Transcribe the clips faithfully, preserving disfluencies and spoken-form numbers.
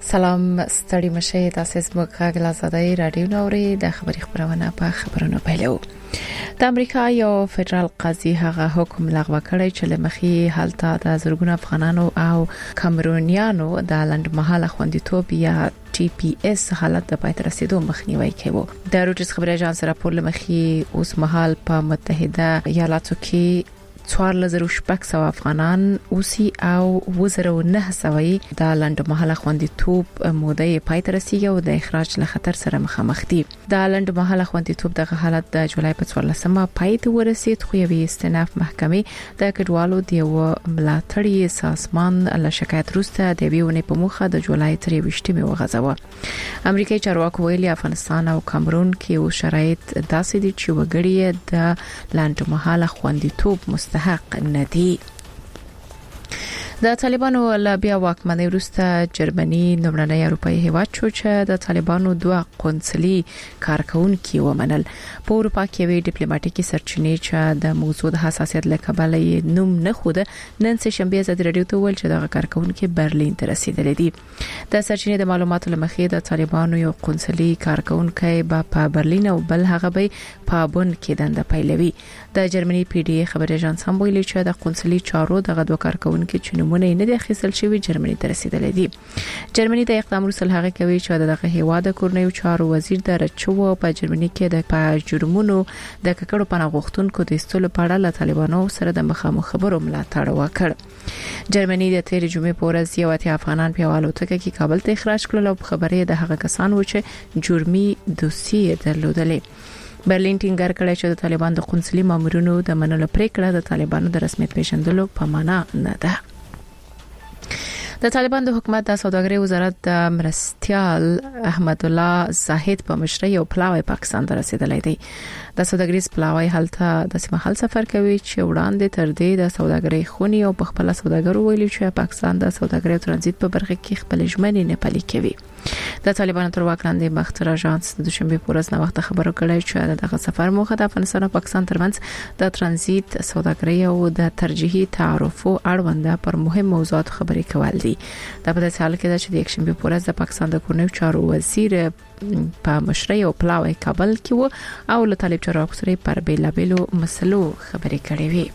سلام ستړي مشه تاسو زموږ غږ لازادای رادیو نوري د خبري خبرونه په خبرونو پیلو. د امریکا یو فدرال قاضي هغه حکم لغوه کړی چې لمخي حالت د زرګونو افغانانو او کامرونیانو د لنډمهاله خوندیتوب یا ټي پی اس حالت د پاتې رسیدو مخنیوي کوي. د روټس خبري اژانس راپور لمخي اوس مهال په متحده ایالاتو کې څوارلس زره شپږ سوه افغانان اوسي او وزره نه سوي د لنډمهاله خوندیتوب موده پای ته رسیدي او د اخراج له خطر سره مخامخ دي. د لنډمهاله خوندیتوب د حالت د جولای په څوارلسمه پای ته ورسید، خو یوې استناف محکمې د کډوالو د یو ملاتړي سازمان له شکایت وروسته د ویونې په مخه د جولای تر یوشتمه وغځاوه. امریکایي چارواکو ویلي افغانستان او کامرون کې شرایط داسې دي چې وګړي د لنډمهاله خوندیتوب مست حق ندی. د طالبانو له بیا واکمنۍ وروسته جرمني نومړنی اروپایي هیواد شو چې د طالبانو دوه قونسلي کارکونکي ومنل. په اروپا کې وی ډیپلوماټیکي سرچینې چې د موضوع د حساسیت له کبله نوم نه خوده نن سه شنبه ازادي رادیو ته ویل چې د کارکونکي برلین ته رسیدلې دي. د سرچینې د معلوماتو لمخې د طالبانو یو قونسلي کارکونکي په برلین او بل هغه به په بون کې دنده پیلوي. د جرمني پی ډی خبري اژانس هم ویلي چې د قونسلي چارو د غدو کارکونکي چې نمونه نه د اخیستل شوی جرمني ته رسیدلې دي. جرمني د اقدام وروسته هغه کوي چې دغه هیواد کورنیو چارو وزیر د رچو په جرمني کې د په جرمونو د ککړو پناه غوښتونکو د استولو په اړه له طالبانو سره د مخامخ خبرو ملاتړ وکړ. جرمني د تیر جمعې په ورځ یو اتیا افغانان په والوتکه کې کابل ته اخراج کړل او خبرې د هغه کسانو چې جرمي دوسیې درلودلې. برلین ټینګار کړی چې د طالبان د قونسلي مامورینو د منلو پریکړه د طالبانو د رسمیت پیژندلو په معنا نه ده. د طالبان د حکومت د سوداګرۍ وزارت د مرستيال احمد الله زاهد په مشرۍ او پلاوی پاکستان ته رسیدلی دی. د سوداګریز پلاوی حالته د سیمه سفر کوي چې وړاندې تر دې د سوداګرۍ خونی او په خپل سوداګرو ویلي چې پاکستان د سوداګرۍ ترانزیت په برخه کې خپل ژمنې نه پلي کوي. د طالبانو تر واک لاندې مختر اژانس د دوشنبه په ورځ نو وخت خبرو کړی چې دغه سفر موخه د افغانستان او پاکستان ترمنځ د ترانزیت سوداګرۍ او د ترجیحي تعرفو اړوند پر مهم موضوعات خبرې کول دي. د په داسې حال کې چې د یکشنبه په ورځ د پاکستان د کورنیو چارو وزیر په مشرۍ او پلاوی کابل کې و او له طالب چارواکو سره پر بیلابلو مسلو خبرې کړې وي.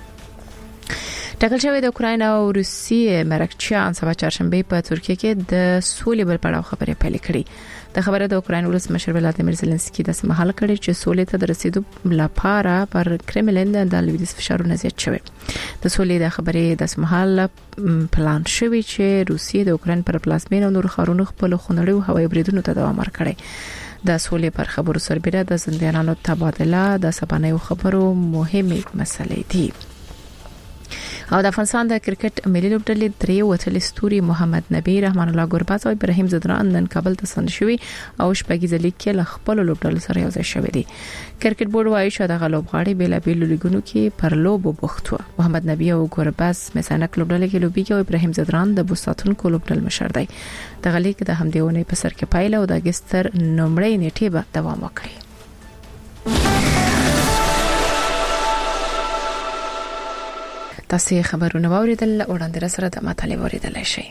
ټاکل شوی د اوکراین او روسیې مرکچیان سبا چهارشنبه په ترکیه کې د سولې بل پړاو خبرې پیل کړې. د خبره د اوکراین ولسمشر ولادیمیر زيلنسکي د سمحال کړي چې سولې ته د رسیدو لپاره پر کرملین د لویدیس فشارونه زیات شوي. د سولې د خبرې د سمحال پلان شوی چې روسیې د اوکراین پر پلازمین او نور خارونو خپل خونړیو هوایي بریدونو ته دوام ورکړي. د سولې پر خبرو سربېره د زندانیانو تبادله د سبانیو خبرو مهمه مسلې دي. او د افغانستان د کرکټ ملي لوبډلې درې وتلې ستوري محمد نبی، رحمان الله ګورباز او ابراهیم زدران نن کابل ته ستنه شوي او شپږیزه لیګ کې له خپل لوبډلو سره یو ځای شوي دي. کرکټ بورډ وايي چې د لوبغاړي بیلابیل لیګونو کې پر لوبو بوخت و. محمد نبی او ګورباز مثانک لوبډلې کې لوبي او ابراهیم زدران د بوساتونکو لوبډل مشر دی. د غلیګ د همدیونه په سر کې پایله او د اگستر نومړی نیټه به دوام وکړي. تاسو خبرونه واوریدل وړاندې را سره د مطالعه واوریدل شي.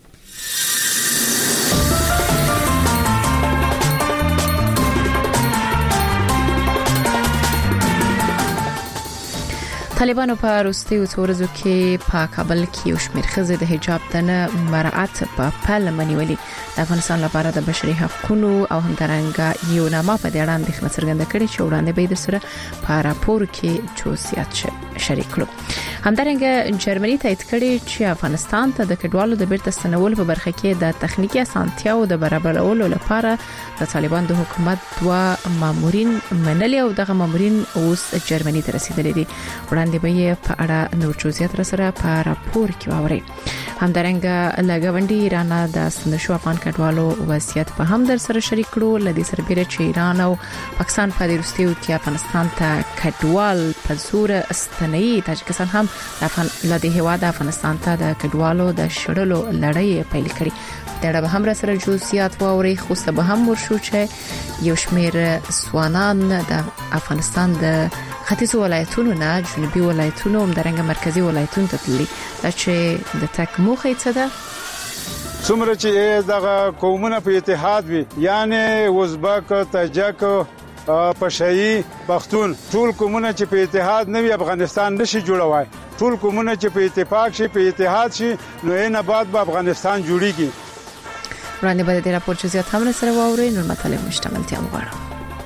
طالبانو په روسي ورځو کې په کابل کې یو شمېر ښځې د حجاب د مراعات په پل منولي. د افغانستان لپاره د بشري حقوقو او همدارنګه یو نامه په دې اړه د څرګنده کړي چې وړاندې به د سره په راپور کې جزئیات شریک کړو. همدارنګه جرمني تایید کړي چې افغانستان ته د کډوالو د بیرته ستنولو په برخه کې د تخنیکی اسانتیاو د برابرولو لپاره د طالبان د حکومت دوه مامورین منلي او دغه مامورین اوس جرمني ته رسیدلي دي. وړاندې به په اړه نور جزئیات سره په راپور کې واوري. همدارنګه لګاونډي ایران د سندشو افغان کډوالو وضعیت په هم در سره شریک کړو. لدی سربېره چې ایران او پاکستان په دې وروستیو کې افغانستان ته کډوال په زور استنی، تاجکستان هم د افغان لدی هوا د افغانستان ته د کډوالو د شړلو لړۍ پیل کړي. دا به هم را سره جزئیات واوري. خو څه به هم ورشو چې یو شمېر سوانان د افغانستان د ختیځ ولایتونو نه جنوبي ولایتونو او همدارنګه مرکزی ولایتونو ته تللي چې د تک موخه څه ده څومره چې دغه قومونه په اتحاد وي، یعنی ازبک، تاجک، پشاهي، پښتون، ټول قومونه چې په اتحاد نه وي افغانستان نشي جوړوي. ټول قومونه چې په اتفاق شي، په اتحاد شي، نو نه بعد به افغانستان جوړیږي. وړاندې به د راپور جزئیات هم سره واورئ. نور مطالب مشتملتیا وغواړم.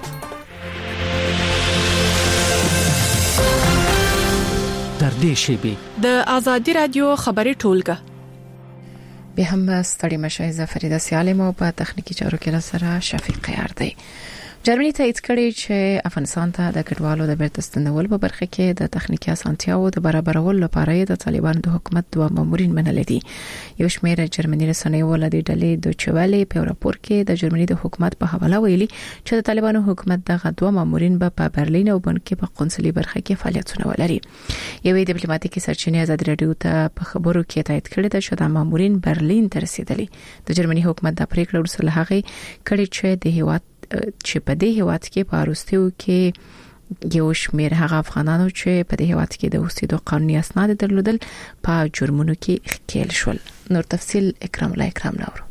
تر دې شیبې د ازادي رادیو خبري ټولګه به هم ستړي مشه زفریده سیالم او په تخنیکی چارو کې سره شفیق یاردی. جرمني تایید کړی چې افغانستان ته د کډوالو د بیرته ستنول په برخه کې د تخنیکی اسانتیاو د برابرولو لپاره د طالبانو د حکومت دوه مامورین منل دي. یو شمېر جرمني رسنیو ولدي ډلې د چوالي په راپور کې د جرمني د حکومت په حواله ویلي چې د طالبانو حکومت دغه دوه مامورین به په برلین او بن کې په قونسلي برخه کې فعالیتونه ولري. یوې ډیپلوماټیکي سرچینې ازادي رادیو ته په خبرو کې تایید کړی دی چې د مامورین برلین ته رسیدلي. د جرمني حکومت د پریکړې ورسره هغه کړي چې د هیواد چې په دې هیواد کې په اروستیو کې یو شمېر هغه افغانانو چې په دې هیواد کې د اوسېدو قانوني اسناد درلودل په جرمونو کې ښکېل شول. نور تفصيل اکرام الله اکرام نور.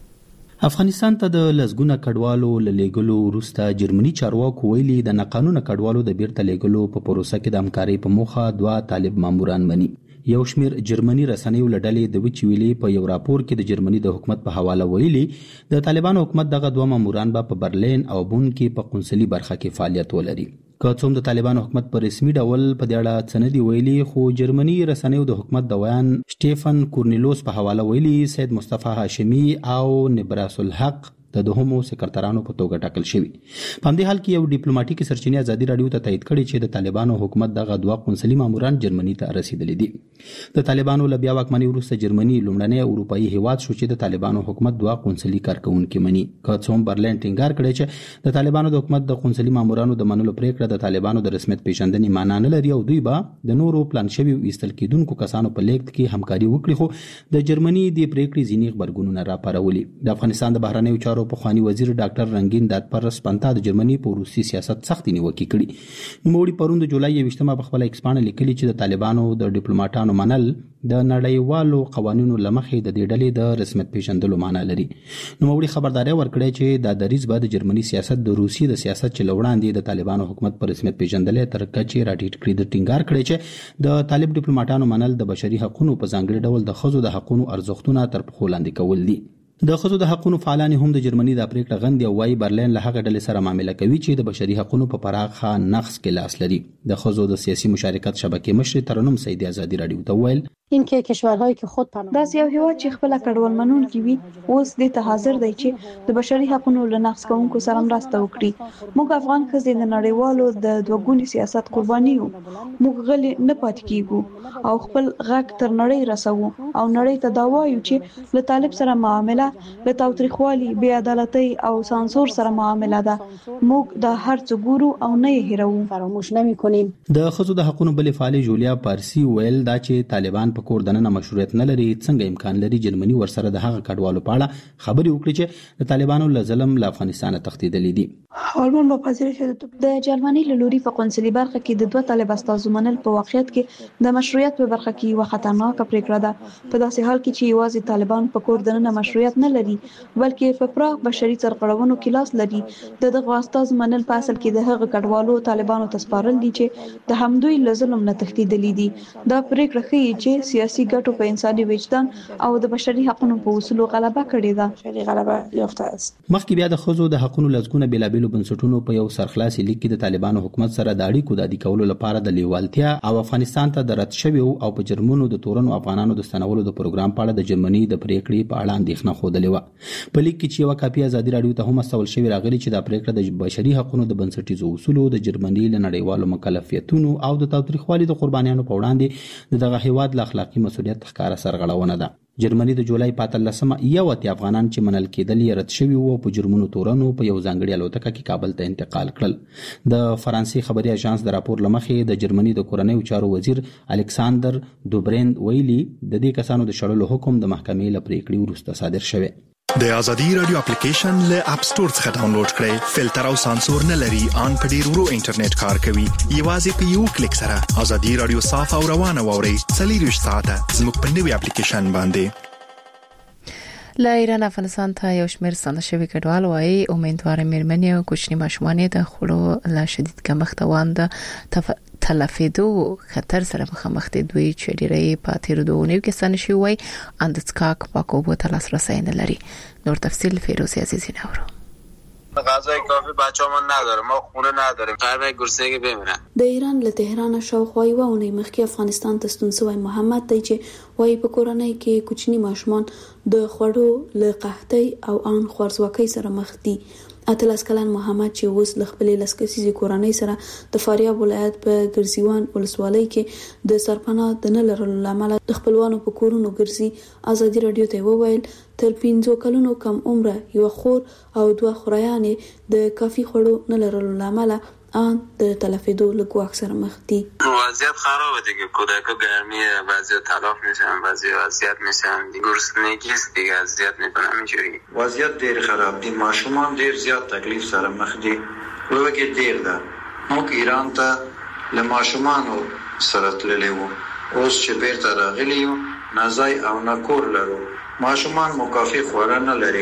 افغانستان ته د لزګونه کډوالو لېګلو وروسته جرمني چارواکو ویلي د ناقانونه کډوالو د بیرته لېګلو په پروسه کې د همکارۍ په موخه دوه طالب ماموران مني. یو شمیر جرمني رسنیو لړلې د وچویلې په یو راپور کې د جرمني د حکومت په حواله ویلي د طالبانو حکومت دغه دوه ماموران به په برلین او بون کې په قونسلي برخه کې فعالیت ولري. که څوم د طالبانو حکومت په رسمي ډول په دې اړه څه نه دی ویلي، خو جرمني رسنیو د حکومت د ویان سټيفن کورنیلوس په حواله ویلي سید مصطفی هاشمی او نبراس الحق د دوهمو سکرټرانو په توګه ټاکل شوی. په همدې حال کې یو ډیپلوماټیکي سرچینې ازادي رادیو ته تایید کړي چې د طالبانو حکومت دغه دوه قونسلي ماموران جرمني ته رسیدلي دي. د طالبانو له بیا واکمنۍ وروسته جرمني لومړنی اروپایي هیواد شو چې د طالبانو حکومت دوه قونسلي کارکونکي مني. که څوم برلین ټینګار کړي چې د طالبانو د حکومت د قونسلي مامورانو د منلو پریکړه د طالبانو د رسمیت پیژندنې معنی نه لري او دوی به د نورو پلان شوی ایستل کېدونکو کسانو په لیږد کې همکاري وکړي، خو د جرمني د پریکړې ځینې خبرګونونه راپارولي. د افغانستان د بهرنیو چارو پخوانی وزیر ډاکټر رنگین دادپرس پنتا د جرمني په روسي سیاست سختي نیوکه کړي. نوموړي پروند جولای یوشتمه په خپل ایکس باندې لیکلي چې د طالبانو د ډیپلوماټانو منل د نړیوالو قوانینو لمخې د دې ډلې د رسمیت پیژندلو معنی لري. نوموړي خبرداري ورکړه چې د دریځ بعد د جرمني سیاست د روسي د سیاست چې لوړاندې د طالبانو حکومت پر رسمیت پیژندلې تر کچې راټیټ کړی. د ټینګار کړی چې د طالب ډیپلوماټانو منل د بشري حقوقو په ځانګړي ډول د ښځو د حقوقو ارزښتونه تر پخو لاندې کول دي. د ښځو د حقوقو فعالان هم د جرمني د پریکړه غندي او وايي برلین له هغه ډلې سره معامله کوي چې د بشري حقوقو په پراخه نقض کې لاس لري. د ښځو د سیاسي مشارکت شبکې مشر ترنم سیدی ازادي رادیو ته ویل این که کشورهایی که خود پناه داس یو هیواد چې خپل کډوال منونکي وي اوس د ته حاضر دی چې د بشري حقوقو له نقض کوونکو سره مرسته وکړي. موږ افغان ښځې د نړیوالو د دوګوني سیاست قرباني یو. موږ غلي نه پاتې کیږو او خپل غږ تر نړۍ رسوو او نړۍ ته دا وایو چې له طالب سره معامله له تاوتریخوالي، بې عدالتۍ او سانسور سره معامله ده. موږ د هر څه ګورو او نه یې هیرو، فراموش نمی‌کنیم. د ښځو د حقوقو بلې فعالې جولیا پارسی ویل دا چې طالبان په کور دننه مشروعیت نه لري، څنګه امکان لري جرمني ورسره د هغه کډوالو په اړه خبرې وکړي چې د طالبانو له ظلم له افغانستان تښتېدلي دي. آلمان په پذیرش د جرمني له لوري په قونسلي برخه کې د دوه طالب استازو منل په واقعیت کې د مشروعیت په برخه کې یو خطرناکه پریکړه ده. په داسې حال کې چې یوازې طالبان په کور دننه مشروعیت نه لري بلکې په پراخ بشري سرغړونو کې لاس لري. د دغه استازو منل په اصل کې د هغه کډوالو طالبانو ته سپارل دي چې د همدوی له ظلم نه تښتېدلي دي. دا پریکړه ښیي چې سیاسي ګټو په انساني وجدان او د بشري حقوقو په اصولو غلبه کړې ده. بشري غلبه یافته است. مخکې بیا د ښځو د حقوقو لزګونه بېلابېلو بنسټونو په یو سرخلاصي لیک کې د طالبانو حکومت سره د اړیکو د عادي کولو لپاره د لیوالتیا او افغانستان ته د رد شویو او په جرمونو د تورنو افغانانو د ستنولو د پروګرام په اړه د جرمني د پریکړې په اړه اندېښنه ښودلې وه. په لیک کې چې یو کاپي ازادي رادیو ته هم استول شوی راغلی چې دا پریکړه د بشري حقوقو د بنسټیزو اصولو د جرمني له نړیوالو مکلفیتونو او د تاوتریخوالي د قربانیانو په وړاندې دغه هیواد له اخلاقي مسؤلیت ښکاره سرغړونه ده. جرمني د جولای په اتلسمه یو اتیا افغانان چې منل کېدل یې رد شوي وو په جرمونو تورنو په یو ځانګړي الوتکه کې کابل ته انتقال کړل. د فرانسې خبري اژانس د راپور لمخې د جرمني د کورنیو چارو وزیر الکساندر دوبریند ویلي د دې کسانو د شړلو حکم د محکمې له پریکړې وروسته صادر شوی. د ازادي رادیو اپلیکیشن له اپ سټور څخه ډاونلوډ کړئ. فلټر او سانسور نه لري، ان په ډیر ورو انټرنیټ کار کوي. یوازې په یو کلیک سره ازادي رادیو صاف او روانه واورئ. څلور ساعته زموږ په نوې اپلیکیشن باندې. له ایران افغانستان ته یو شمېر ستانه شوي کډوال وايي امیدوار مېرمنې او کوچني ماشومان د خوړو له شدید کمښت وانده تف... تلفیدو خطر سره مخامخ دي. دوی چې ډېری په تیر دوه نیو کې ستانه شوي وي اندڅکاک پاکوبو ته لاسرسی نه لري. نور تفصیل فیروزی عزیزی نورو. غذای کافی بچه‌مون نداره، ما خونه نداریم، قربای گرسنگی بمیرن. د ایران له تهران شاوخوا یو اونۍ مخکې افغانستان ته ستون شوی محمد دی چې وايي په کورنۍ کې کوچني ماشومان د خوړو له قحطۍ او ان خوارځواکۍ سره مخ دي. اتلس کلن محمد چې اوس ل خپل لسکسيزي کورنۍ سره د فاریاب ولایت په ګرځیوان ولسوالۍ کې د سرپناه د نه لرلو لامل د خپلوانو په کورونو ګرځي. ازادي رادیو ته وویل تر پنځو کلونو کم عمره یو خور او دوه خوريانې د کافي خوړو نه لرلو لامل آن د تلفیدو لګو اکثر مخ دي. وضعیت خرابه دیگه، کودکا گرمیه، بعضی تلف میشن، بعضی اذیت میشن، گرسنگی است دیگه، اذیت میکنن اینجوری. وضعیت ډیر خراب دي، ماشومان ډیر زیات تکلیف سره مخ دي. وګورئ ډیر ده. موږ ایران ته له ماشومانو سره تللی وو، اوس چې بیرته راغلی یو نازای او نکور لرو. ماشومان مکافي خوړه نه لري.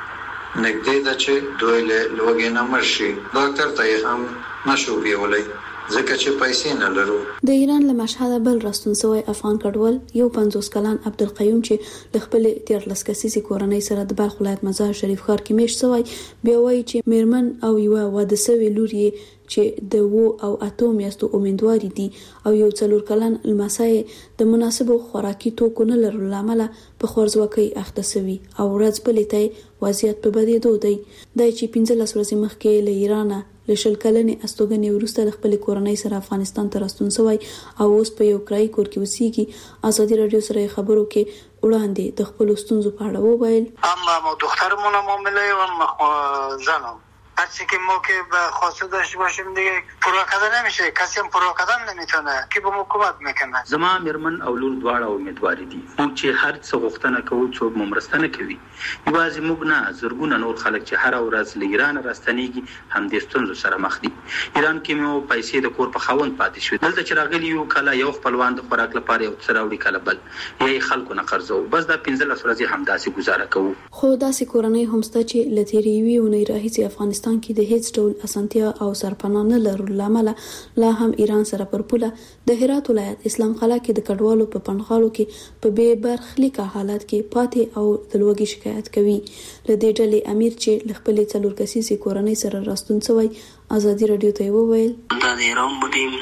نګدې ده چې دوی له لوګي نه مرشي. ډاکټر ته هم نشو بیولای ځکه چې پیسې نه لرو. د ایران له مشهد بل راستون سوی افغان کډوال یو پنځوس کلن عبدالقیوم چې د خپل تیرلس کسیزي کورنۍ سره د بلخ ولایت مزار شریف ښار کې میش سوی بیا وایي چې میرمن او یو واده سوی لور یې چې د وو او اتو میاشتو امیدواري دي او یو څلور کلن لمسای د مناسبو خوراکي توکو نه لرلو لامل په خوارځواکۍ اخته سوي او ورځ بلې ته وضعیت په بدېدو دی. دای چې پنځلس ورځې مخکې له ایرانه له شل کلنې استوګنې وروسته د خپل کورنۍ سره افغانستان ته راستون شوی او اوس په یو کرایي کور کې اوسېږي. ازادي رادیو سره خبرو کې وړاندې د خپل ستونزو په اړه وویل. اما ما دخترمون معامله و اما زنم هرچی که ما که به خواسته داشته باشیم دیگه پروا کردن نمیشه، کسی هم پروا کردن نمیتونه که به ما کمک میکنه. زما میرمن او لور دواړه امیدواري دي چې هر څه غوښتنه کوو څوک ممرستنه کوي. یوازې موږ نه زرګونه نور خلک چې هر ورځ له ایران راستنیږي هم د ستونزو سره مخ دي. ایران کې مو پیسې د کور په خاوند پاتې شو. دلته چې راغلی یو کله یو خپلوان د خوراک لپاره یو څه راوړي کله بل یې خلکو نه قرضو بس دا پنځلس ورځې هم داسې گزاره کوو. خو داسې کورنۍ هم شته چې لتیری وی او نه راهیسي افغانستان کې د هیڅ ډول اسانتیا او سرپناه نه لرلو لامل لا هم ایران سره پر پوله د هرات ولایت اسلام قلعه کې د کډوالو په پنغالو کې په بے برخلیکه حالت کې پاتې او د لوګي شکایت کوي. له دې ډلې امیر چې ل خپل څلور کسیزي کورنۍ سره راستون شوی ازادي رادیو ته وویل در ایران بودیم،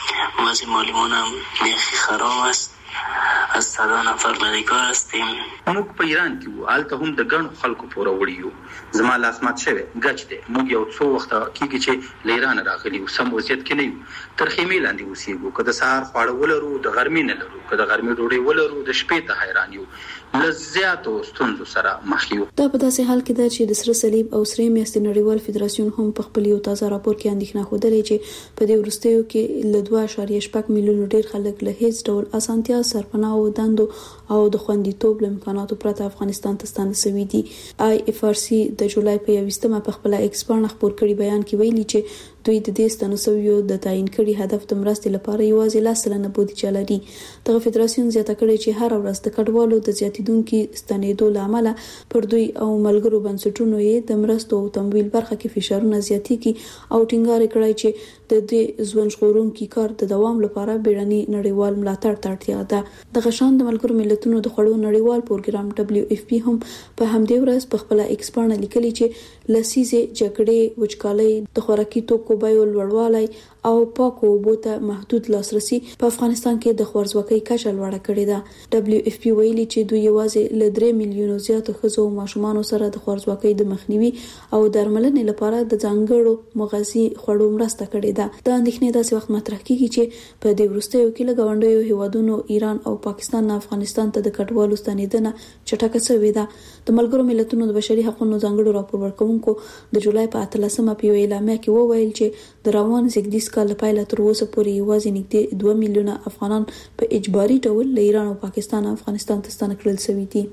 وضع مالیمونم بیخی خراب است، از صدا نفر بدهکار هستیم. موږ په ایران کې وو، هلته هم د ګڼو خلکو پوره وړي یو. زما لاس مات شوی ګچ دی. موږ یو څو وخت کېږي چې له ایران راغلي یو، سم وضعیت کې نه یو. تر خیمې لاندې اوسېږو، که د سهار خواړه ولرو د غرمې نه لرو، که د غرمې ډوډۍ ولرو د شپې ته حیران یو. له زیاتو ستونزو سره مخ یو. دا په داسې حال کې ده چې د سره صلیب او سرې میاشتې نړیوال فدراسیون هم په خپل یو تازه راپور کې اندېښنه ښودلې چې په دې وروستیو کې له دوه اعشاریه شپږ میلیونه ډېر خلک له هیڅ ډول اسانتیا، سرپناه او دندو او د خوندیتوب له امکاناتو پرته افغانستان ته ستانه شوي دي. آی اف آر سی د جولای په یوویشتمه په خپل ایکس باندې خبر کړي بیان کې ویلي چې دوی د دې ستنوسویو د تعین کړي هدف د مرستې لپاره یوازې لاس سلنه بودیجه لري. دغه فدراسیون زیاته کړې چې هر ورځ د کډوالو د زیاتیدونکو ستنېدو لامل پر دوی او ملګرو بنسټونو یې د مرستو او تمویل برخه کې فشارونه زیاتېږي او ټینګار کړی چې د دې ژوند ژغورونکي کار د دوام لپاره بیړني نړیوال ملاتړ ته اړتیا ده. دغه شان د ملګرو ملتونو د خوړو نړیوال پروګرام دبليو اف پی هم په همدې ورځ په خپل ایکس باندې لیکلي چې لسیزه جګړې وچکالۍ د خوراکي توکو بیو لوړوالی او پاکو اوبو ته محدود لاسرسي په افغانستان کې د خوارځواکۍ کچه لوړه کړې ده. دبليو اف پی ویلي چې دوی یوازې له درې میلیونو زیاتو ښځو او ماشومانو سره د خوارځواکۍ د مخنیوي او درملنې لپاره د ځانګړو مغذي خوړو مرسته کړې ده. دا اندېښنې داسې وخت مطرح کیږي چې په دې وروستیو کې له ګاونډیو هیوادونو ایران او پاکستان نه افغانستان ته د کډوالو ستنېدنه چټکه شوې ده. د ملګرو ملتونو د بشري حقوقو ځانګړو راپور ورکوونکو د جولای په اتلسمه په یو اعلامیه کې وویل چې د روان زیږدیز کال لپاره تر اوسه پورې یوازې نږدې دوه میلیونه افغانان په اجباري ډول له ایران او پاکستان افغانستان ته ستانه کړل شوي دي.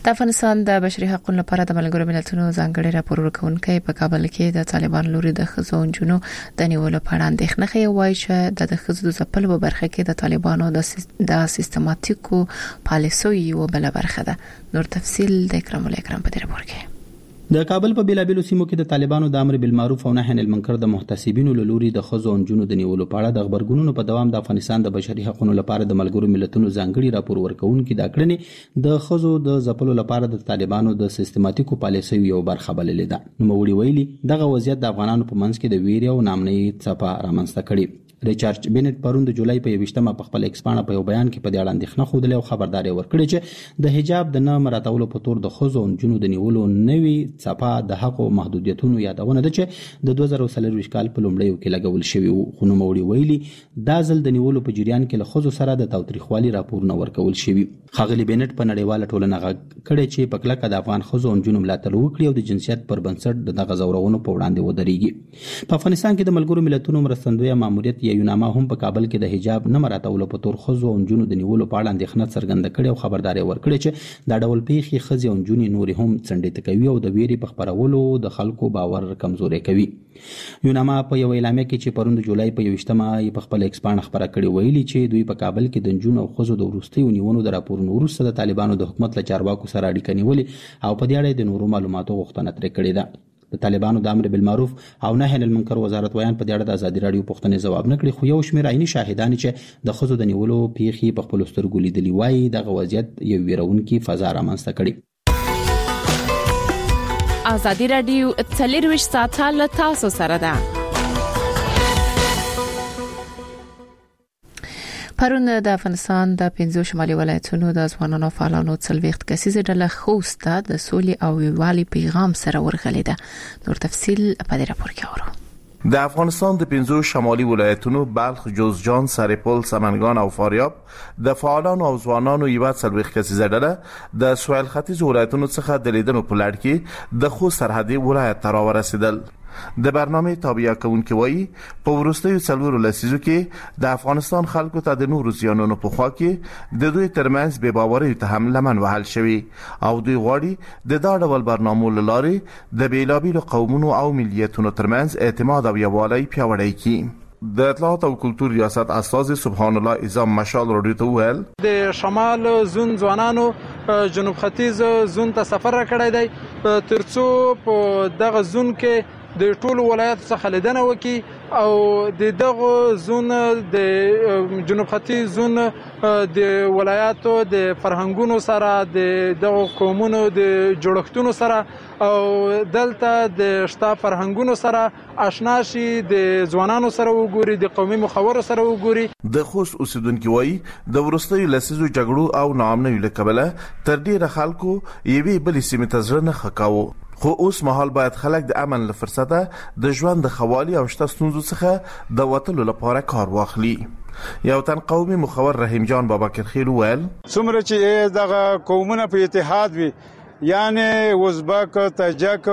د افغانستان د بشري حقوقو لپاره د ملګرو ملتونو ځانګړي راپور ورکونکي په کابل کې د طالبان لوري د خزو جنو د نیولو په اړه اندېښنه کوي وایي چې د خزو د ځپل په برخه کې د طالبانو د سیستماتیکو پالیسیو یو بل برخه ده. نور تفصیل د اکرام الاکرام په راپور کې. د کابل په بیلابیلو سیمو کې د طالبانو د امر بالمعروف او نهي عن المنکر د محتسبینو لوري د خزو جنو د نیولو په اړه د خبرګونونو په دوام د افغانستان د بشري حقوقو لپاره د ملګرو ملتونو ځانګړي راپور ورکونکي د کړنې د خزو د ځپلو لپاره د طالبانو د سیستماتیکو پالیسیو یو برخه بللې ده. نو وړي ویلي دغه وضعیت د افغانانو په منځ کې د ویرې او نامنۍ څپه رامنځته کړي. ریچارډ بینټ پرون د جولای په یوشتمه په خپل ایکسپانه په یو بیان کې په دې اړه اندېښنه خوده او خبرداري ورکړي چې د حجاب د نه مراتولو په تور د خزو جنو د نیولو نوي صفه د حق او محدودیتونو یادونه ده چې د دوه زره څلور کال په لومړیو کې لګول شوی وو. خو نو موري ویلي دا ځل د نیولو په جریان کې له خزو سره د تاوتریخوالي راپور نه ورکول شوی. خاغلی بینټ په نړیواله ټولنه کړي چې په کلکه د افغان خزو جنو ملاتړ وکړي او د جنسیت پر بنسټ د غزورونو په وړاندې ودرېږي. په افغانستان کې د ملګرو ملتونو مرستندوی ماموریت یو نامه هم په کابل کې د حجاب نه مراتولو په تور خزو او جنو د نیولو په اړه اندېښنه څرګنده کړې او خبرداري ورکړې چې دا ډول پیښې خزي او جنو نوري هم څنډې کوي او د ویري په خبرولو د خلکو باور کمزوري کوي. یوناما په یو اعلامیه کې چې پروند جولای په یوشتمه په خپل ایکسپان خبره کړې ویلي چې دوی په کابل کې د جنو او خزو د ورستي نیونو د راپورونو وروسته د طالبانو د حکومت له چارواکو سره اړیکه نیولې او په دې اړه د نورو معلوماتو غوښتنه ترې کړې ده. د طالبانو د امر بالمعروف او نهي عن المنکر وزارت ویان په دې اړه د ازادي رادیو پوښتنې جواب نه کړی، خو یو شمېر عیني شاهدان چې د خزو د نیولو پیښې په خپل سترګو لیدلي وایي دغه وضعیت یو ویرونکي فضا رامنځته کړي. ازادي رادیو څلرویشت ساعته له تاسو سره ده. پرون د افغانستان د پنځو شمالي ولایتونو د ځوانانو فعالانو څلويخت کسیزه ډله خوسته د سولې او یووالي پیغام سره ورغلیده. نور تفصیل په دې راپور کې اورو. د افغانستان د پنځو شمالي ولایتونو بلخ، جوزجان، سرپل، سمنګان او فاریاب د فعالانو او ځوانانو یو څلويخت کسیزه ډله د سویل ختیځ ولایتونو څخه د لیدنو په لړ کې د خوست سرحدي ولایت ته راورسېدل. د برنامه تابعیه کوونکي وایي په وروستیو څلورو لسیزو کې د افغانستان خلکو ته د نورو زیانونو په خوا کې د دوی ترمنځ بې باورۍ ته هم لمن وهل شوي او دوی غواړي د دا ډول برنامو له لارې د بېلابېلو قومونو او ملیتونو ترمنځ اعتماد او یووالی پیاوړی کړي. د اطلاعات او کلتور ریاست استازي سبحان الله اعظم مشال رادیو ته وویل د شمال زون ځوانانو جنوب ختیځ زون ته سفر کړی دی ترڅو په دغه زون کې د ټولو ولایتونو څخه لیدنه وکړي او د دغه زون د جنوب ختیځ زون د ولایتو د فرهنګونو سره د دغه قومونو د جوړښتونو سره او دلته د شته فرهنګونو سره آشنا شي، د ځوانانو سره وګوري، د قومي مخورو سره وګوري. د خوست اوسیدونکو وایي د ورستیو لسیزو جګړو او ناامنیو له کبله تر ډیره خلکو یوې بلې سیمې ته زړه نه ښه کاوه، خو اوس مهال باید خلک د امن له فرصته د ژوند د خوالي او شته ستونزو څخه د وتلو لپاره کار واخلي. یو تن قومي مخور رحیم جان بابکر خیل ویل څومره چې دغه قومونه په اتحاد وي، یعنی ازبک، تاجک،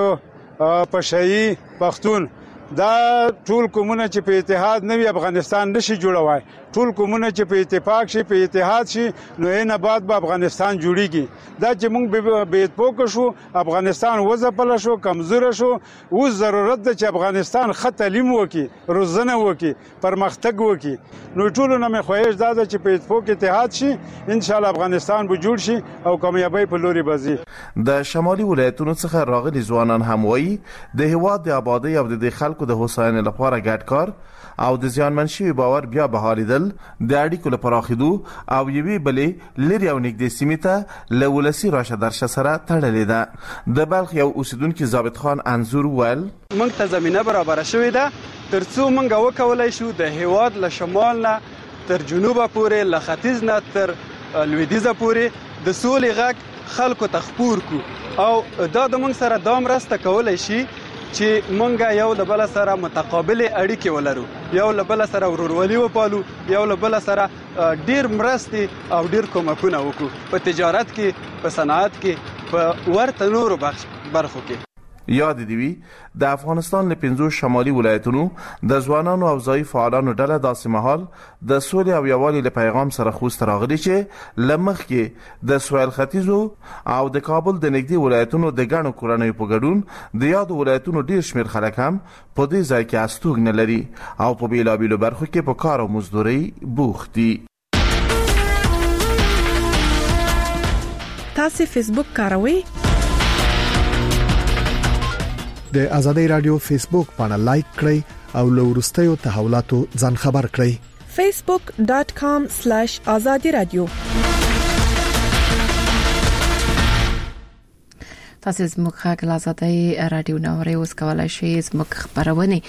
پشاهي، پښتون، دا ټول قومونه چې په اتحاد نه وي افغانستان نشي جوړوي. ټول قومونه چې په اتفاق شي، په اتحاد شي، نو نه بعد به افغانستان جوړیږي. دا چې موږ به اتفاق شو افغانستان وځپل شو، کمزور شو. اوس ضرورت ده چې افغانستان ښه تعلیم وکړي، روزنه وکړي، پرمختګ وکړي. نو ټول نه مې خواهش ده چې په اتفاق اتحاد شي، ان شاء الله افغانستان به جوړ شي او کامیابی په لوري بځي. د شمالي ولایتونو څخه راغلي ځوانان هم وایي د هیواد د آبادی او د خلکو د هوساینې لپاره ګډ کار او د زیانمن شوي باور بیا بحالیدل د اړیکو لپاره پراخېدو او یوې بلې لرې او نږدې سیمې ته له ولسي راشه درشه سره تړلې ده. د بلخ یو اوسیدونکي ضابط خان انځور ویل موږ ته زمینه برابره شوې ده ترڅو موږ وکولای شو د هیواد له شمال نه تر جنوبه پورې، له ختیځ نه تر لویدیځه پورې د سولې غږ خلکو ته خپور کړو او دا د موږ سره دا مرسته کولی شي چې مونږه یو له بل سره متقابل اړیکې ولرو، یو له بل سره ورورولي وپالو، یو له بل سره ډیر مرستې او ډیر کومکونه وکړو په تجارت کې، په صنعت کې، په ورته نورو برخو کې. یاد دی وی د افغانستان له پنځو شمالي ولایتونو د ځوانانو او ځای فعالانو ډله داسې مهال د سولې او یووالي له پیغام سره خوست راغلي چې لمخ کې د سویل ختیځو او د کابل د نږدې ولایتونو د ګڼو کورنیو په ګډون د یادو ولایتونو ډیر شمیر خلک هم په دې ځای کې استوګنه لري او په بیلابیلو برخو کې په کار او مزدوري بوخت دي. تاسو فیسبوک کاروئ؟ د آزادۍ رادیو فیسبوک باندې لایک کړئ او له وروستیو تحولاتو ځان خبر کړئ. facebook dot com slash azadi radio. تاسو زموږ خاګ لازادۍ رادیو نوري اوس کولای شئ زموږ خبرونه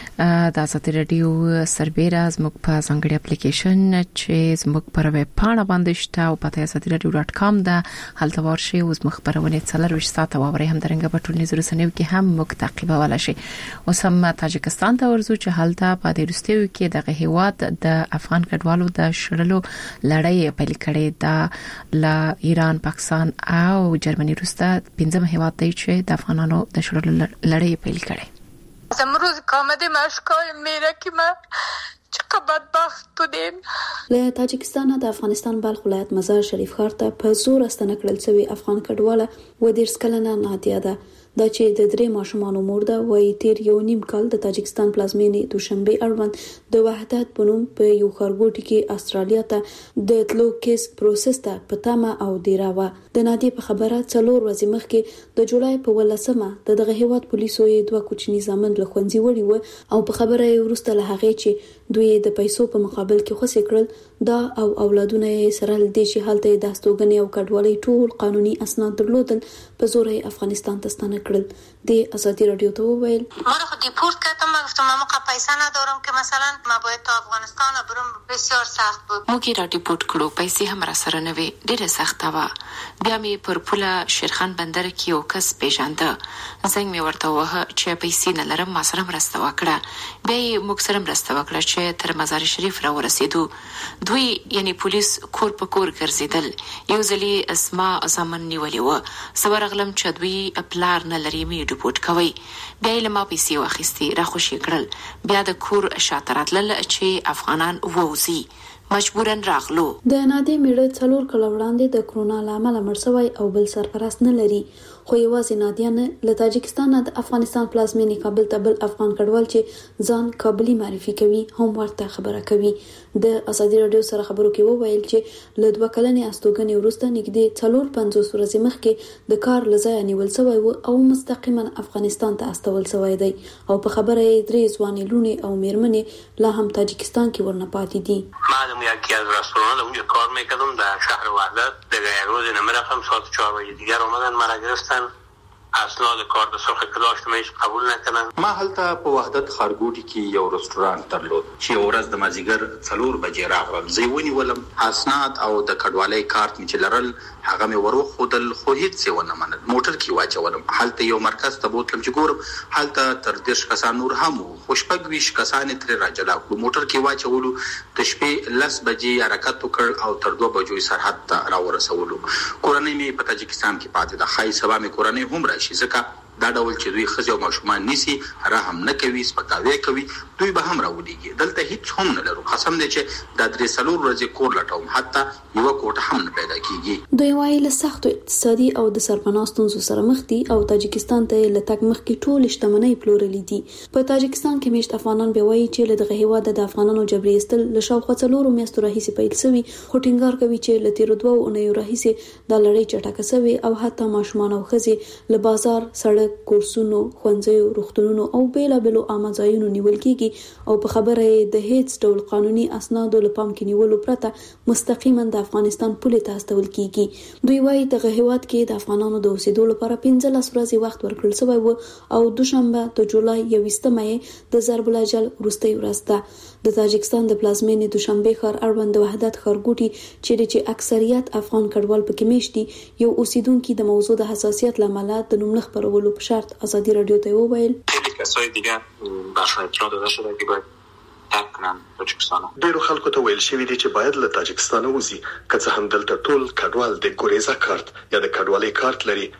د آزادۍ رادیو سربېره زموږ په څنګه اپلیکیشن چې زموږ پر ویب پاڼه باندې شته او پته azadi radio dot com دا هلته ورشي او زموږ خبرونه څلور وشت ساعت او ورې هم درنګ په ټولنیزو رسنیو کې هم موږ تعقیبولای شي. اوس هم تاجکستان ته ورزو چې هلته په دې رستیو کې د هیواد د افغان کډوالو د شړلو لړۍ پیل کړې ده ل ایران، پاکستان او جرمني روستا پنځم هیواد دی چې د افغانانو د شړلو لړۍ پیل کړې. امروز کامدیم اشکال میره که من چقدر بدبخت بودیم. له تاجکستان د افغانستان بلخ ولایت مزار شریف ښار ته په زور استنه کړل شوی افغان کډواله و دیرس کلنه نادیه ده دا چې د درې ماشومانو مور ده وایي تیر یو نیم کال د تاجکستان پلازمینې دوشنبه اړوند د وحدت بنوم په یو ښارګوټي کې استرالیا ته د تلو کیس پروسس ته په تمه او دیراوه. د نادیه په خبره څلور ورځې مخکې د جولای په ولسمه د دغه هیواد پولیسو یې دوه کوچني زامن له ښوونځي وړي و او په خبره یې وروسته له هغې چې دوی د پیسو په مقابل کې خوسې کړل دا او اولادونه یې سره لدې چې هلته د استوګنې او کډوالۍ ټول قانوني اسناد درلودل په زور یې افغانستان ته ستانه کړل. د آزادی رادیو ته وویل ما رو دیپورت کردم. من گفتم من موقع پیسه ندارم که مثلا ما باید تا افغانستان برم. بسیار سخت بود. موږ را دیپورت کړو، پیسې هم را سره نه وي، ډېره سخته وه. بیا مې پر پوله شیرخان بندر کې یو کس پیژانده، زنګ مې ورته ووهه چې پیسې نه لرم، ما سره مرسته وکړه. بیا یې موږ سره مرسته وکړه چې تر مزار شریف را ورسېدو. دوی یعنی پولیس کور په کور ګرځېدل. یو ځلې اسما زامن نیولې وه، زه ورغلم چې دوی پلار نه لري مې ډیپورت کوي. بیا یې له ما پیسې واخیستې، را خوشي کړل. بیا د کور شاته راتلل چې افغانان ووځي، مجبورن راغلو. د نادي میړه څلور کاله وړاندې د کرونا له امله مړ شوی او بل سرپرست نه لري، خو یوازې نادیه نه له تاجکستان د افغانستان پلازمینې کابل ته بل افغان کډوال چې ځان کابلی معرفي کوي هم ورته خبره کوي. د آزادی رادیو سره خبرو کې وویل چې له دوه کلنې استوګنې وروسته نږدې څلور پنځوس ورځې مخکې د کار له ځایه نیول شوی و او مستقیما افغانستان ته استول شوی دی او په خبره یې درې ځوانې لوڼې او میرمنې لا هم تاجکستان کې ورنه پاتې دي. معلوم یکی از رستوران اونجا کار میکردم در شهر وحدت. دیگه یک روز نمیرفتم، ساعت چهار بجه دیگر اومدن مرا گرفتن، اسناد کارت سرخ کلاشت میش قبول نکردن. ما هلته په وحدت ښارګوټي کې یو رستوران درلود چې یو ورځ د مازیګر څلور بجې راغلم. زه ونیولم اسناد او د کډوالۍ کارت مې چې لرل هغه مې وروښودل، خو هیڅ یې ونه منل. موټر کې واچولم. هلته یو مرکز ته بوتلم چې ګورم هلته تر دېرش کسان نور هم وو، خو شپږ ویشت کسان یې ترې راجلا کړو. موټر کې واچولو، د شپې لس بجې حرکت وکړ او تر دوه بجو سرحد ته راورسولو. کورنۍ مې په تاجکستان کې پاتې ده. ښایي سبا مې کورنۍ هم راشي، ځکه دا ډول چې دوی ښځې او ماشومان نیسي، رحم نه کوي، سپکاوی کوي، دوی به هم راولیږي. دلته هیڅ هم نه لرو. قسم دی چې دا درې څلور ورځې کور لټوم، حتی یوه کوټه هم نه پیدا کیږي. دوی وایي له سختو اقتصادي او د سرپناه ستونزو سره مخ دي او تاجکستان ته له تګ مخکې ټولې شتمنۍ پلورلې دي. په تاجکستان کې میشت افغانان بیا وایي چې له دغه هېواده د افغانانو جبري ایستل له شاوخوا څلورو میاشتو راهیسې پیل شوي، خو ټینګار کوي چې له تېرو دوو اونیو راهیسې دا لړۍ چټکه شوې او حتی ماشومان او ښځې له بازار، سړک، کورسونو، ښوونځیو، روغتونونو او بیلابیلو عامه ځایونو نیول کیږي او په خبره یې د هیڅ ډول قانوني اسنادو له پام کې نیولو پرته مستقیما د افغانستان پولې ته استول کیږي. دوی وایي دغه هیواد کې د افغانانو د اوسېدو لپاره پنځلس ورځې وخت ورکړل شوی و او دوشنبه د جولای یوویشتمه یې د ضرب الاجل وروستۍ ورځ ده. د تاجکستان د پلازمینې دوشنبه ښار اړوند د وحدت ښارګوټي چیرې چې اکثریت افغان کډوال پکې میشت دي، یو اوسیدونکي د موضوع د حساسیت له امله د نوم نه خپرولو په شرط آزادی رادیو ته وویل خیلی کسای دیگه برشون اطلاع داده شده که باید ترک کنن تاجکستان. ډیرو خلکو ته ویل شوي دي چې باید له تاجکستان وځي، که څه هم دلته ټول کډوال د ګوریزا کارت یا د کډوالۍ کارت لري.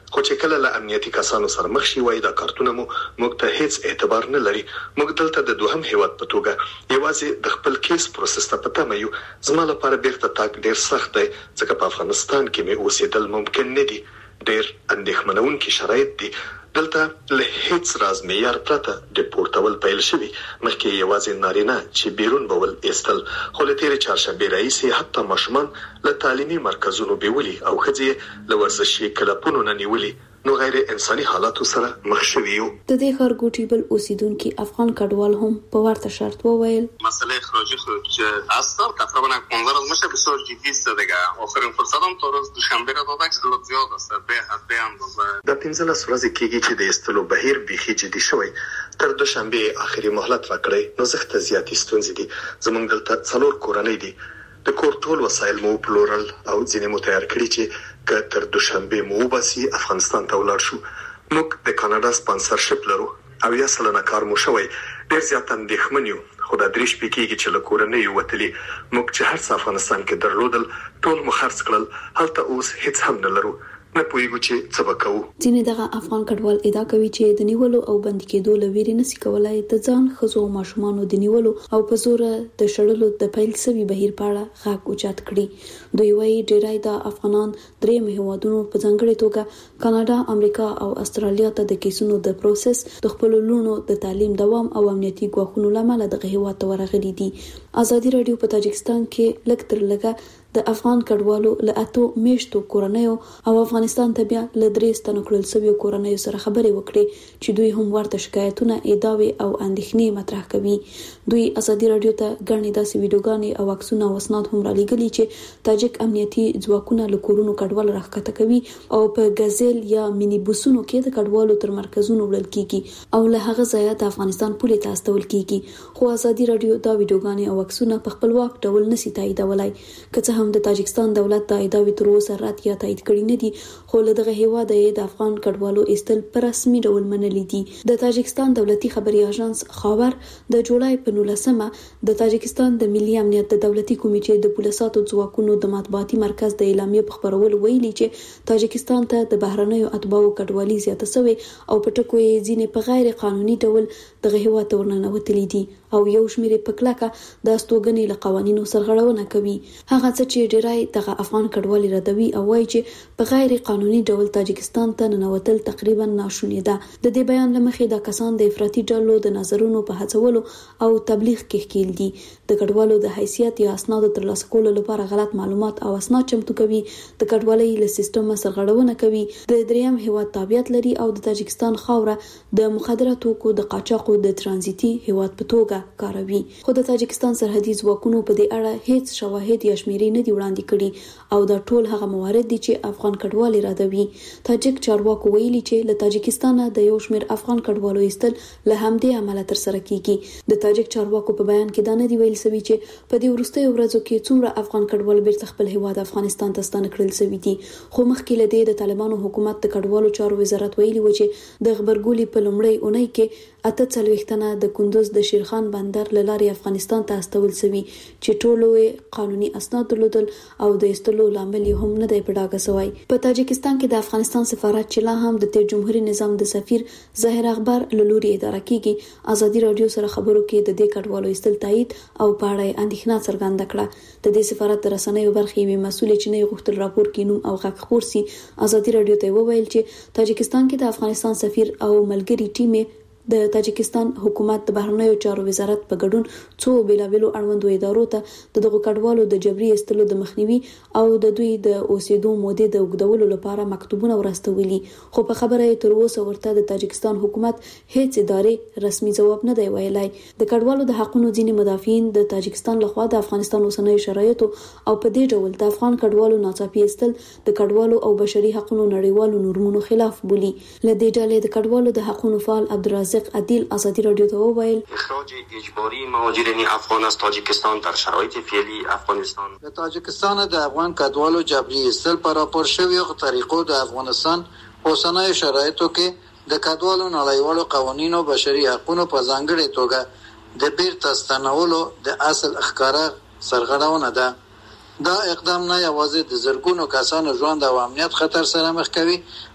خو چې کله له امنیتي کسانو سره مخ شي وای دا کارتونه مو موږ ته هیڅ اعتبار نه لري. موږ دلته د دوهم هیواد په توګه یوازې د خپل کیس پروسس ته پته مې یو. زما لپاره بیرته تاک ډیر سخت دی ځکه په افغانستان کې مې اوسېدل ممکن نه دي. ډیر اندېښمنونکي شرایط دي. دلته له هیڅ راز معیار پرته د پورتول پیل شوی. مخکې یوازې نارینه چې بیرون بول ایستل، خو له تیرې چهارشنبې راهیسې حتی ماشومان له تعلیمي مرکزونو بیولي او ښځې له ورزشي کلبونو نه نیولي. نو غیر انساني حالاتو سره مخ شوي یو. د دې ښارګوټي بل اوسیدونکي افغان کډوال هم په ورته شرط وویل مسئله اخراجی خروج اثر تقریبا پانزده روز میشه بسیار جدی است دیگه. آخرین فرصت هم تا روز دوشنبه را داده که خیلی زیاد است به حد به اندازه. د پنځلس ورځې کېږي چې د ایستلو بهیر بیخي جدي شوی. تر دوشنبه اخري مهلت راکړی نو زخت زیاتې ستونزې دي. زمونږ دلته څلور کورنۍ دي. د کور ټول وسایل مو پلورل او ځینې مو تیار کړی چې که تر دوشنبه مو باسي افغانستان ته ولاړ شو. موږ د کاناډا سپانسرشپ لرو او یا سلنه کار مو شوی. ډیر زیات اندېښمن یو خو دا درې شپې کېږي چې له کورنۍ وتلي. موږ چې هر څه افغانستان کې درلودل ټول مو خرڅ کړل. هلته اوس هیڅ هم نه لرو. نه پوهیږو چې څه به کوو. ځینې دغه افغان کډوال ادعا کوي چې د نیولو او بندي کېدو له ویرې نشي کولای د ځان ښځو او ماشومانو د نیولو او په زور د شړلو د پیل سوي بهیر په اړه غږ اوچت کړي. دوی وايي ډیری د افغانان درېیم هیوادونو په ځانګړې توګه کاناډا، امریکا او استرالیا ته د کیسونو د پروسس د خپل لونو د تعلیم دوام او امنیتي ګواښونو لامل دغه هیواد ته ورغلي دي. ازادي رادیو په تاجکستان کې لږ تر لږه د افغان کډوالو له اتو میشتو کورنیو او افغانستان ته بیا له درې ستنو کړل شویو کورنیو سره خبرې وکړې چې دوی هم ورته شکایتونه، ادعاوې او اندېښنې مطرح کوي. دوی ازادي رادیو ته ګڼې داسې ویډیوګانې او عکسونه او اسناد هم رالیږلي چې تاجک امنیتي ځواکونه له کورونو کډوال راښکته کوي او په غزل یا مینی بوسونو کې د کډوالو تر مرکزونو وړل کیږي او له هغه ځایه د افغانستان پولې ته استول کیږي. خو ازادي رادیو دا ویډیوګانې او عکسونه په خپلواک ډول نشي تاییدولای. که څه هم د تاجکستان دولت د ادعاوې تر اوسه رد یا تایید کړي نه دي، خو له دغه هیواد د افغان کډوالو ایستل په رسمي ډول منلي دي. د تاجکستان دولتي خبري اژانس خاور د جولای په نولسمه د تاجکستان د ملي امنیت د دولتي کمیټې د پولیساتو ځواکونو د مطبوعاتي مرکز د اعلامیې په خبرولو ویلي چې تاجکستان ته د بهرنیو اتباعو کډوالي زیاته شوې او په ټکو یې ځینې په غیر قانوني ډول دغه هیواد ته ورننوتلي دي او یو شمېر په کلکه د استوګنې له قوانینو سرغړونه کوي. هغه څه چې ډیری دغه افغان کډوالي ردوي او وایي چې په غیر قانوني ډول تاجکستان ته ننوتل تقریبا ناشونی ده. د دې بیان لمخې دا کسان د افراطي ډلو د نظرونو په هڅولو او تبلیغ کې ښکیل دي. د کډوالو د حیثیت یا اسنادو ترلاسه کولو لپاره غلط معلومات او اسناد چمتو کوي. د کډوالۍ له سیستم سرغړونه کوي. د دریم هیواد تابعیت لري او د تاجکستان خاوره د مخدره توکو د قاچاقو د ترانزیتي هیواد په توګه کاروي. خو د تاجکستان سرحدي ځواکونو په دې اړه هیڅ شواهد یا شمیرې نه دي وړاندې کړي او دا ټول هغه موارد دي چې افغان کډوالي ردوي. تاجک چارواکو ویلي چې له تاجکستان د یو شمېر افغان کډوالو ایستل له همدې عمله تر سره کیږي. د تاجک چارواکو په بیان کې دا نه دی ویل شوی چې په دې وروستیو ورځو کې څومره افغان کډوال بیرته خپل هیواد افغانستان ته ستانه کړل شوي دي. خو مخکې له دې د طالبانو حکومت د کډوالو چارو وزارت ویلي و چې د خبرګولي په لومړۍ اونۍ کې اته څلوېښت تنه د کندوز د شیرخان بندر له لارې افغانستان ته استول شوي چې ټولو قانوني اسناد درلودل او د ایستلو لامل هم نه دی په ډاګه شوی. په تاجکستان کې د افغانستان سفارت چې لا هم د تیر جمهوریت نظام د سفیر ظاهر اخبار له لوري اداره کیږي، ازادي رادیو سره خبرو کې د دې کډوالو ایستل تایید او په اړه اندېښنه څرګنده کړه. د دې سفارت د رسنیو برخې وی مسؤل چې نه غوښتل راپور کینوم او غږ خور سي. ازادي رادیو ته وویل چې تاجکستان کې د افغانستان سفیر او ملګری ټیم د تاجکستان حکومت د بهرنیو چارو وزارت په ګډون څو بیلابیلو اړوندو ادارو ته د دغو کډوالو د جبري ایستلو د مخنیوي او د دوی د اوسېدو مودې د اوږدولو لپاره مکتوبونه ورستولي. خو په خبره یې تر اوسه ورته د تاجکستان حکومت هیڅ ادارې رسمي ځواب نه دی ویلی. د کډوالو د حقونو ځینې مدافعین د تاجکستان لخوا د افغانستان اوسنیو شرایطو او په دې ډول د افغان کډوالو ناڅاپي ایستل د کډوالو او بشري حقونو نړیوالو نورمونو خلاف بولي. له دې ډلې د کډوالو د حقونو فعال عبدالرزاق عدیل ازادي رادیو ته وویل اخراج اجباری مهاجرین افغان از تاجیکستان در شرایط فعلی افغانستان. د تاجکستان د افغان کډوالو جبري ایستل پر راپور شویو طریقو د افغانستان اوسنیو شرایطو کې د کډوالو نړیوالو قوانینو بشري حقونو په ځانګړې توګه د بیرته ستنولو د اصل ښکاره سرغړونه ده. دا اقدام نه یوازې د زرګونو کسانو ژوند او امنیت خطر سره مخ کوي،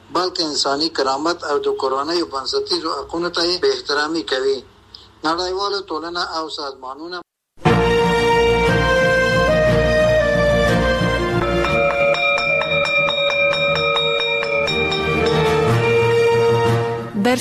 بلکې انساني کرامت او د کورنۍ بنسټیزو حقوقو ته به احترامي کوي. نړیواله ټولنه او سازمانونه